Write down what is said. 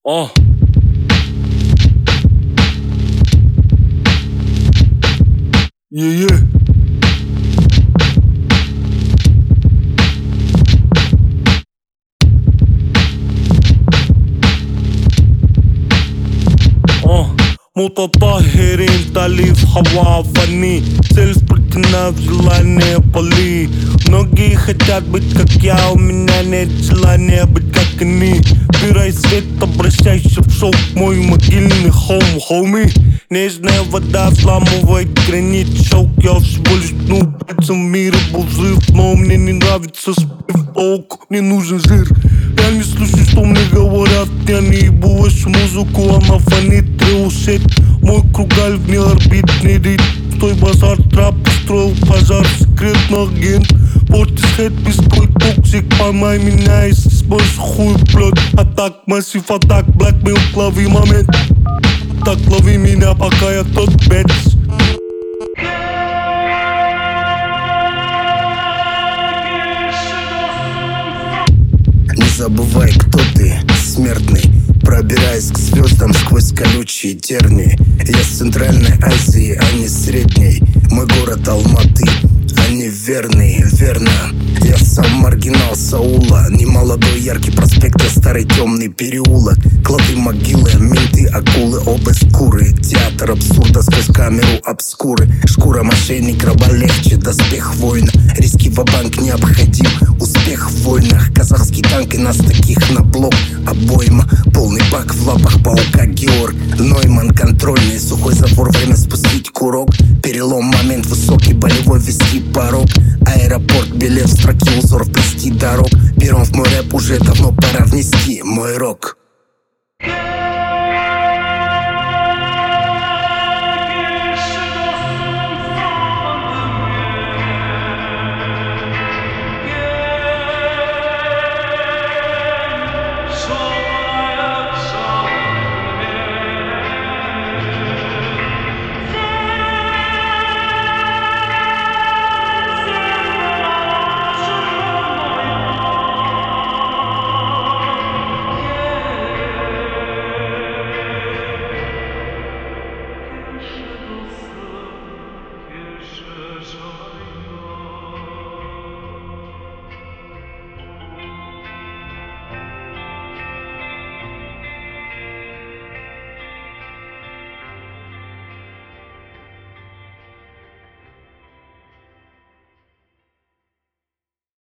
Yeah. متطهرين تأليف хава фани. Цель сплетена в желание пали. Многие хотят быть как я, у меня нет желания быть как они. Убирай свет, обращайся в шоу, мой могильный холм, хоми. Нежная вода взламывает гранит, шелк. Я всего лишь пальцем в мире был жив, но мне не нравится спив, толку, мне нужен жир. Я не слышу, что мне говорят, я не ебу вашу музыку, она фонит, треушет. Мой кругаль вне орбитный рит. Стой, базар, трап, устроил пожар, секретный агент. Портишь хэт, беской токсик, поймай меня, если сможешь хуй плет. Атак, массив, атак, блэкмейл, лови момент. Так лови меня, пока я тот бетс. Не забывай, кто ты, смертный, пробираясь к звездам сквозь колючие тернии. Я с Центральной Азии, а не Средней. Мой город Алматы, а не верный, верно. Я сам маргинал Саула, не молодой яркий проспект, а старый темный переулок. Клады, могилы, менты, акулы, оба скуры. Театр абсурда сквозь камеру обскуры. Шкура мошенник, раба легче, доспех воина. Риски ва-банк необходим, успех в войнах. Казахский танк и нас таких на блок. Обойма, полный бак в лапах паука Георг Нойман, контрольный, сухой забор, время спустить курок. Перелом, момент, высокий болевой, вести порог. Аэропорт, билет в строке, узор вплести дорог. Первым в мой рэп уже давно пора внести мой рок.